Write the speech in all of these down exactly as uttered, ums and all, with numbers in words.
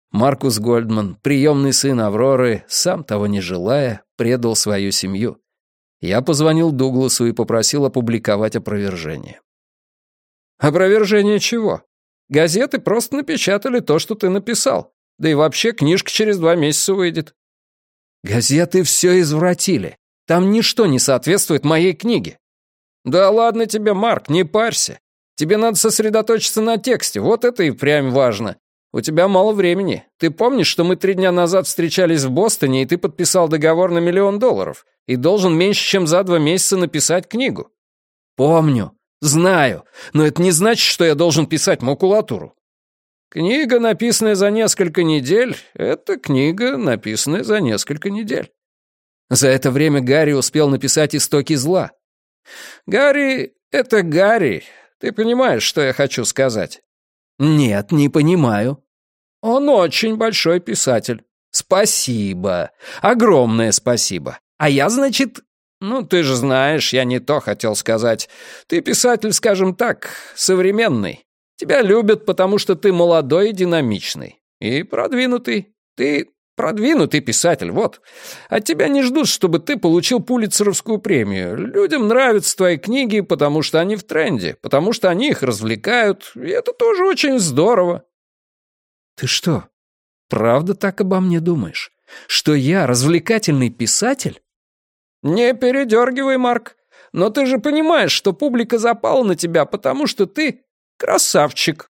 Маркус Гольдман, приемный сын Авроры, сам того не желая, предал свою семью. Я позвонил Дугласу и попросил опубликовать опровержение. «Опровержение чего? Газеты просто напечатали то, что ты написал. Да и вообще книжка через два месяца выйдет». «Газеты все извратили. Там ничто не соответствует моей книге». «Да ладно тебе, Марк, не парься. Тебе надо сосредоточиться на тексте, вот это и прям важно. У тебя мало времени. Ты помнишь, что мы три дня назад встречались в Бостоне, и ты подписал договор на миллион долларов, и должен меньше, чем за два месяца написать книгу?» «Помню, знаю, но это не значит, что я должен писать макулатуру». «Книга, написанная за несколько недель, это книга, написанная за несколько недель». За это время Гарри успел написать «Истоки зла». «Гарри — это Гарри. Ты понимаешь, что я хочу сказать?» «Нет, не понимаю». «Он очень большой писатель». «Спасибо. Огромное спасибо. А я, значит...» «Ну, ты же знаешь, я не то хотел сказать. Ты писатель, скажем так, современный. Тебя любят, потому что ты молодой и динамичный. И продвинутый. Ты продвинутый писатель, вот. От тебя не ждут, чтобы ты получил Пулитцеровскую премию. Людям нравятся твои книги, потому что они в тренде, потому что они их развлекают, и это тоже очень здорово». «Ты что, правда так обо мне думаешь? Что я развлекательный писатель?» «Не передергивай, Марк. Но ты же понимаешь, что публика запала на тебя, потому что ты красавчик».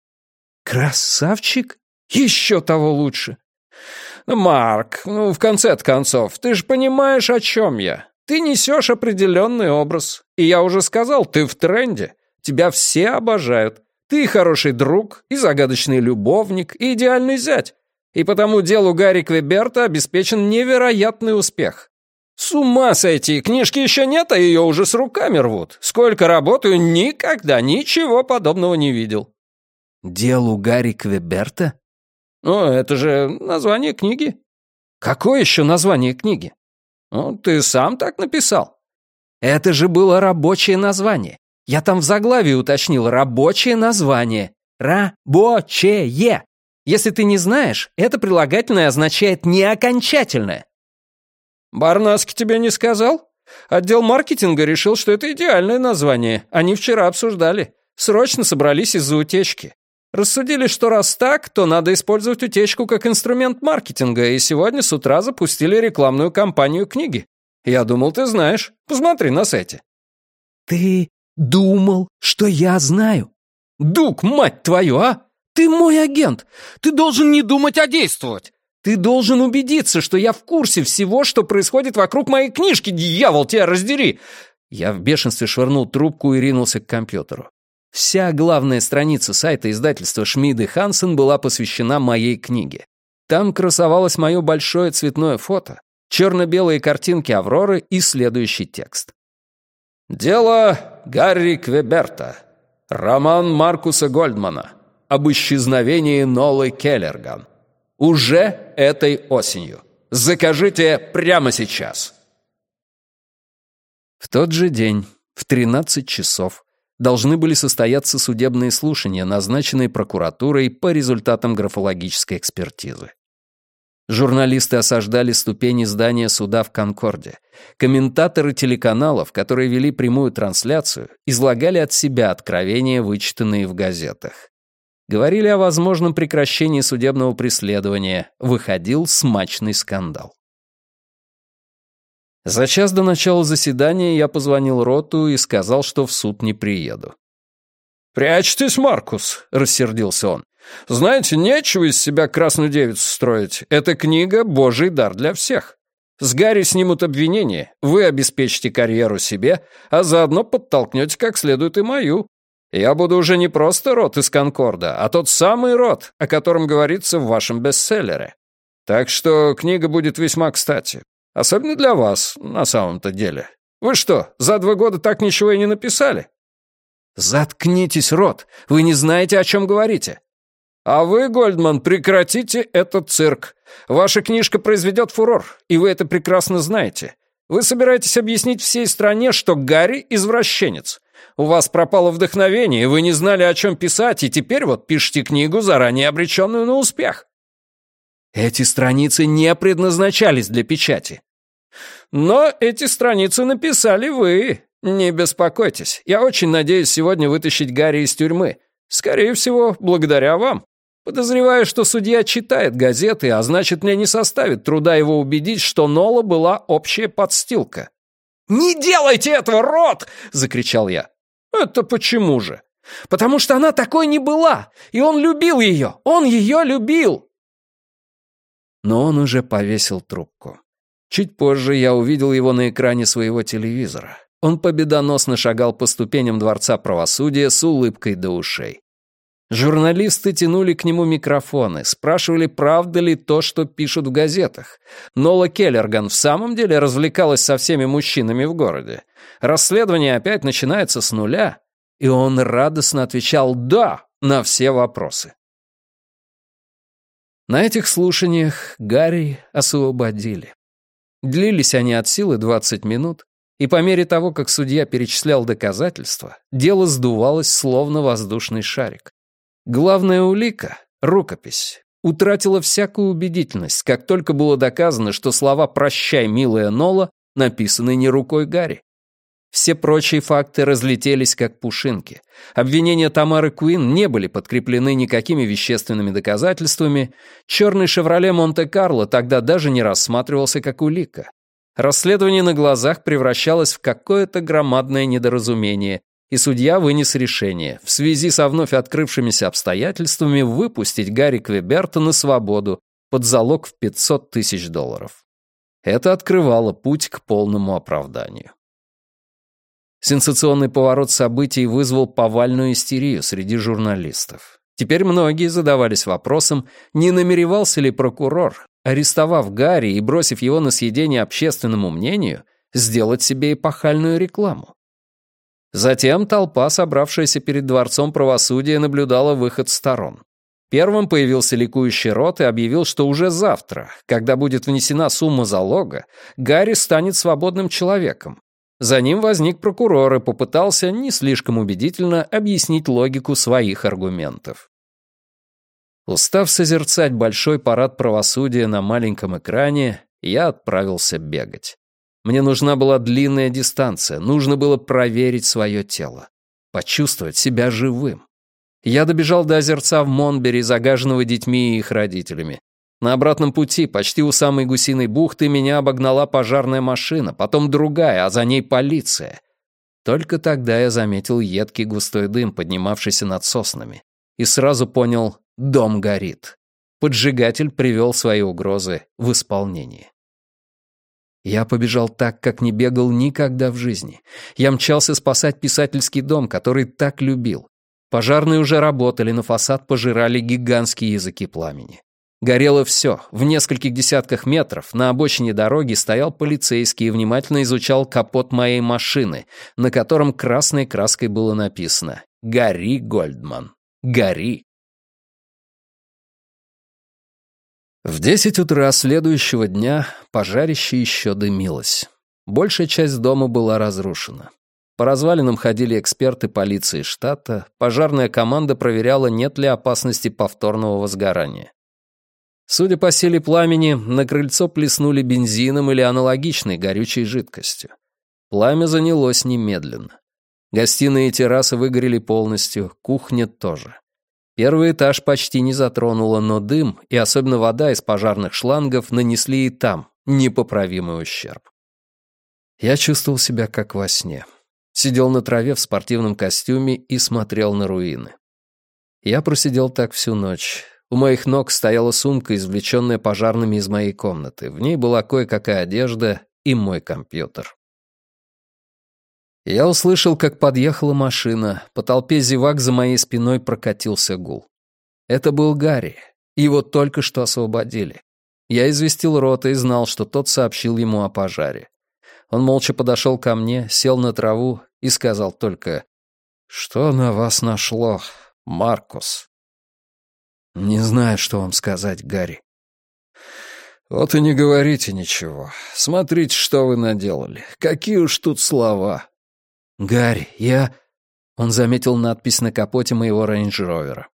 «Красавчик? Еще того лучше». «Марк, ну, в конце концов, ты же понимаешь, о чем я. Ты несешь определенный образ. И я уже сказал, ты в тренде. Тебя все обожают. Ты и хороший друг, и загадочный любовник, и идеальный зять. И потому делу Гарри Квеберта обеспечен невероятный успех. С ума сойти, книжки еще нет, а ее уже с руками рвут. Сколько работаю, никогда ничего подобного не видел». «Делу Гарри Квеберта?» «Ну, это же название книги». «Какое еще название книги?» «Ну, ты сам так написал». «Это же было рабочее название. Я там в заглавии уточнил рабочее название. Рабочее. Если ты не знаешь, это прилагательное означает неокончательное». «Барнаски тебе не сказал? Отдел маркетинга решил, что это идеальное название. Они вчера обсуждали. Срочно собрались из-за утечки. Рассудили, что раз так, то надо использовать утечку как инструмент маркетинга, и сегодня с утра запустили рекламную кампанию книги. Я думал, ты знаешь. Посмотри на сайте». «Ты думал, что я знаю?» «Дук, мать твою, а! Ты мой агент! Ты должен не думать, а действовать! Ты должен убедиться, что я в курсе всего, что происходит вокруг моей книжки, дьявол, тебя раздери!» Я в бешенстве швырнул трубку и ринулся к компьютеру. Вся главная страница сайта издательства Шмид и Хансен была посвящена моей книге. Там красовалось мое большое цветное фото, черно-белые картинки Авроры и следующий текст. «Дело Гарри Квеберта. Роман Маркуса Гольдмана. Об исчезновении Нолы Келлерган. Уже этой осенью. Закажите прямо сейчас». В тот же день, в тринадцать часов, должны были состояться судебные слушания, назначенные прокуратурой по результатам графологической экспертизы. Журналисты осаждали ступени здания суда в Конкорде. Комментаторы телеканалов, которые вели прямую трансляцию, излагали от себя откровения, вычитанные в газетах. Говорили о возможном прекращении судебного преследования. Выходил смачный скандал. За час до начала заседания я позвонил Роту и сказал, что в суд не приеду. «Прячьтесь, Маркус», — рассердился он. «Знаете, нечего из себя красную девицу строить. Эта книга — божий дар для всех. С Гарри снимут обвинение, вы обеспечите карьеру себе, а заодно подтолкнете как следует и мою. Я буду уже не просто Рот из Конкорда, а тот самый Рот, о котором говорится в вашем бестселлере. Так что книга будет весьма кстати. Особенно для вас, на самом-то деле. Вы что, за два года так ничего и не написали?» «Заткнитесь, Рот, вы не знаете, о чем говорите». «А вы, Гольдман, прекратите этот цирк. Ваша книжка произведет фурор, и вы это прекрасно знаете. Вы собираетесь объяснить всей стране, что Гарри — извращенец. У вас пропало вдохновение, вы не знали, о чем писать, и теперь вот пишете книгу, заранее обреченную на успех». Эти страницы не предназначались для печати. Но эти страницы написали вы. Не беспокойтесь. Я очень надеюсь сегодня вытащить Гарри из тюрьмы. Скорее всего, благодаря вам. Подозреваю, что судья читает газеты, а значит, мне не составит труда его убедить, что Нола была общая подстилка. «Не делайте этого, Рот!» — закричал я. «Это почему же?» «Потому что она такой не была, и он любил ее, он ее любил!» Но он уже повесил трубку. Чуть позже я увидел его на экране своего телевизора. Он победоносно шагал по ступеням Дворца правосудия с улыбкой до ушей. Журналисты тянули к нему микрофоны, спрашивали, правда ли то, что пишут в газетах. Нола Келлерган в самом деле развлекалась со всеми мужчинами в городе. Расследование опять начинается с нуля, и он радостно отвечал «да» на все вопросы. На этих слушаниях Гарри освободили. Длились они от силы двадцать минут, и по мере того, как судья перечислял доказательства, дело сдувалось, словно воздушный шарик. Главная улика — рукопись — утратила всякую убедительность, как только было доказано, что слова «прощай, милая Нола» написаны не рукой Гарри. Все прочие факты разлетелись как пушинки. Обвинения Тамары Куин не были подкреплены никакими вещественными доказательствами. Черный «Шевроле Монте-Карло» тогда даже не рассматривался как улика. Расследование на глазах превращалось в какое-то громадное недоразумение, и судья вынес решение в связи со вновь открывшимися обстоятельствами выпустить Гарри Квеберта на свободу под залог в пятьсот тысяч долларов. Это открывало путь к полному оправданию. Сенсационный поворот событий вызвал повальную истерию среди журналистов. Теперь многие задавались вопросом, не намеревался ли прокурор, арестовав Гарри и бросив его на съедение общественному мнению, сделать себе эпохальную рекламу. Затем толпа, собравшаяся перед Дворцом правосудия, наблюдала выход сторон. Первым появился ликующий Рот и объявил, что уже завтра, когда будет внесена сумма залога, Гарри станет свободным человеком. За ним возник прокурор и попытался не слишком убедительно объяснить логику своих аргументов. Устав созерцать большой парад правосудия на маленьком экране, я отправился бегать. Мне нужна была длинная дистанция, нужно было проверить свое тело, почувствовать себя живым. Я добежал до озерца в Монбери, загаженного детьми и их родителями. На обратном пути, почти у самой Гусиной бухты, меня обогнала пожарная машина, потом другая, а за ней полиция. Только тогда я заметил едкий густой дым, поднимавшийся над соснами, и сразу понял — дом горит. Поджигатель привел свои угрозы в исполнение. Я побежал так, как не бегал никогда в жизни. Я мчался спасать писательский дом, который так любил. Пожарные уже работали, на фасад пожирали гигантские языки пламени. Горело все. В нескольких десятках метров на обочине дороги стоял полицейский и внимательно изучал капот моей машины, на котором красной краской было написано «Гори, Гольдман, гори». В десять утра следующего дня пожарище еще дымилось. Большая часть дома была разрушена. По развалинам ходили эксперты полиции штата, пожарная команда проверяла, нет ли опасности повторного возгорания. Судя по силе пламени, на крыльцо плеснули бензином или аналогичной горючей жидкостью. Пламя занялось немедленно. Гостиные и террасы выгорели полностью, кухня тоже. Первый этаж почти не затронуло, но дым и особенно вода из пожарных шлангов нанесли и там непоправимый ущерб. Я чувствовал себя как во сне. Сидел на траве в спортивном костюме и смотрел на руины. Я просидел так всю ночь. У моих ног стояла сумка, извлеченная пожарными из моей комнаты. В ней была кое-какая одежда и мой компьютер. Я услышал, как подъехала машина. По толпе зевак за моей спиной прокатился гул. Это был Гарри. Его только что освободили. Я известил Рота и знал, что тот сообщил ему о пожаре. Он молча подошел ко мне, сел на траву и сказал только: «Что на вас нашло, Маркус?» «Не знаю, что вам сказать, Гарри». «Вот и не говорите ничего. Смотрите, что вы наделали. Какие уж тут слова». «Гарри, я...» Он заметил надпись на капоте моего рейндж-ровера.